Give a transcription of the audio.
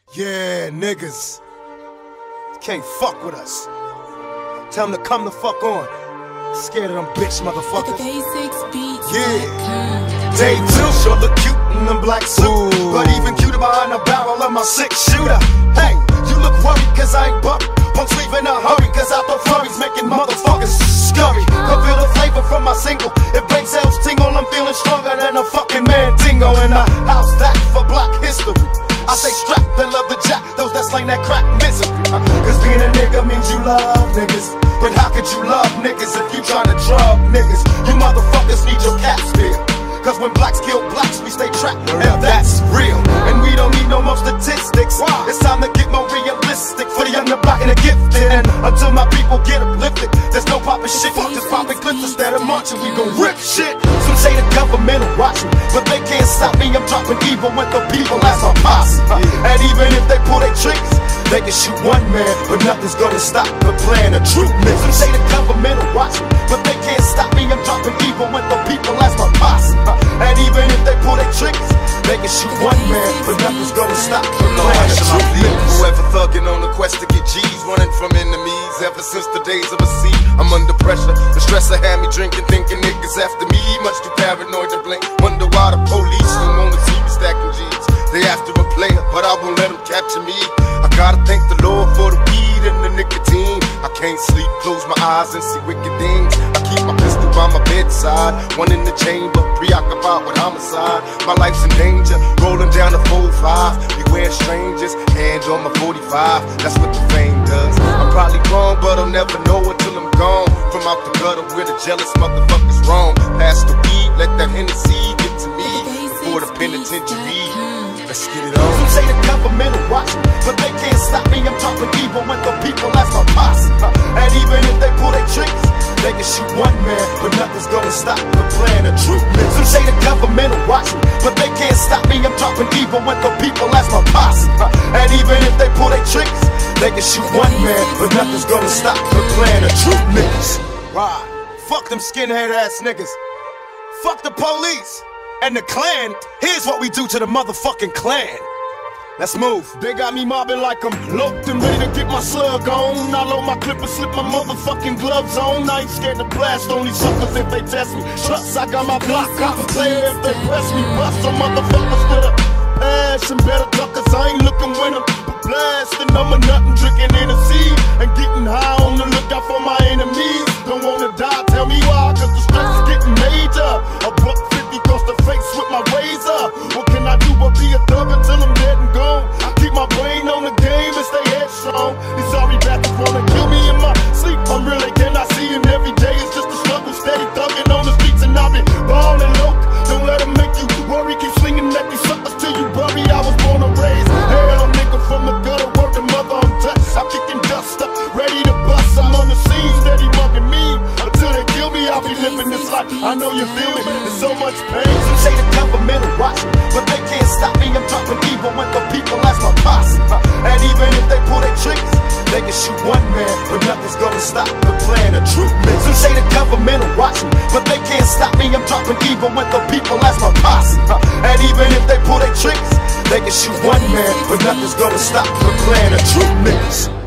Yeah, niggas can't fuck with us. Tell them to come the fuck on. Scared of them bitch motherfuckers. Yeah. Day 2 sure look cute in them black suit, but even cuter behind the barrel of my 6-shooter. Hey, you look worried cause I ain't buck. Punks leave in a hurry cause I thought flurries making motherfuckers scurry. Come feel the flavor from my single. It brain cells tingle, I'm feeling stronger than a fucking Mandingo. In a house that for black history. I say strap and love the jack, those that slang that crack misery. Cause being a nigga means you love niggas. But how could you love niggas if you tryna drug niggas? You motherfuckers need your caps filled. Cause when blacks kill blacks, we stay trapped, and that's real. And we don't need no more statistics. It's time to get more realistic for the young, the black, and the gifted. And until my people get uplifted, there's no poppin' shit. Just poppin' clips instead of marching, we gon' rip shit. Some say the government will watch me, but they can't stop me. I'm dropping evil with the people as my posse. And even if they pull their tricks, they can shoot one man, but nothing's gonna stop the plan of truth. Some say the government will watch me, but they can't stop me. I'm dropping evil with the people as my posse. And even if they pull their tricks, they can shoot one man, but nothing's gonna stop the plan of truth. Whoever thuggin' on the quest to get G's, running from enemies ever since the days of a sea. I'm under pressure, the stress had me drinking, thinking niggas after me. Much too paranoid to blink, wonder why the police don't wanna see me stacking G's. They after a player, but I won't let them capture me. I gotta thank the Lord for the weed and the nicotine. I can't sleep, close my eyes and see wicked things. I keep my pistol by my bedside, one in the chamber, preoccupied with homicide. My life's in danger, rolling down the 4-5. Beware strangers, hand on my 45. That's what the fame does. I'm probably wrong, but I'll never know until I'm gone. From out the gutter where the jealous motherfuckers roam. Pass the weed, let that Hennessy get to me before the penitentiary. Let's get it on. Some say the government will watch me, but they can't stop me. I'm dropping evil with the people as my posse. And even if they pull their tricks, they can shoot one man, but nothing's gonna stop the plan of truth. Some say the government will watch me, but they can't stop me. I'm dropping evil with the people as my posse. And even if they pull their tricks, they can shoot one man, but nothing's gonna stop the plan of truth, niggas. Right. Fuck them skinhead ass niggas. Fuck the police. And the Klan, here's what we do to the motherfucking Klan. Let's move. They got me mobbing like I'm locked and ready to get my slug on. I load my clip and slip my motherfucking gloves on. I ain't scared to blast on these suckers if they test me. Trust, I got my block cops player if they press me. Bust some motherfuckers with a passion. Better duckers, I ain't looking with them. But blasting, I'm a nothing, drinking Hennessy and getting high on the lookout for my enemies. Don't wanna die, tell me why, cause the stress is getting major. A $150 across the face with my razor. What can I do but be a thug until I'm dead and gone? I keep my brain on the game and stay headstrong. These sorry bastards wanna kill me in my sleep. I'm really cannot see, and every day is just a struggle. Steady thugging on the streets and I've been ballin' low. Don't let them make you worry, keep slinging at these suckers till you bury. I was born and raised hell, nigga from the gutter, word to mother, I'm touched. I'm kicking dust up, ready to bust. I'm on the scene, steady mugging me. Until they kill me, I'll be living this life. I know you feel me, there's so much pain. Some say the government will watch me, but they can't stop me. I'm dropping evil with the people as my posse. And even if they pull their tricks, they can shoot one man, but nothing's gonna stop the plan of truth. Some say the government will watch me, but they can't stop me. I'm dropping evil with the people as my posse. And even if they pull their tricks, they can shoot one man, but nothing's gonna stop the plan of truth, niggas.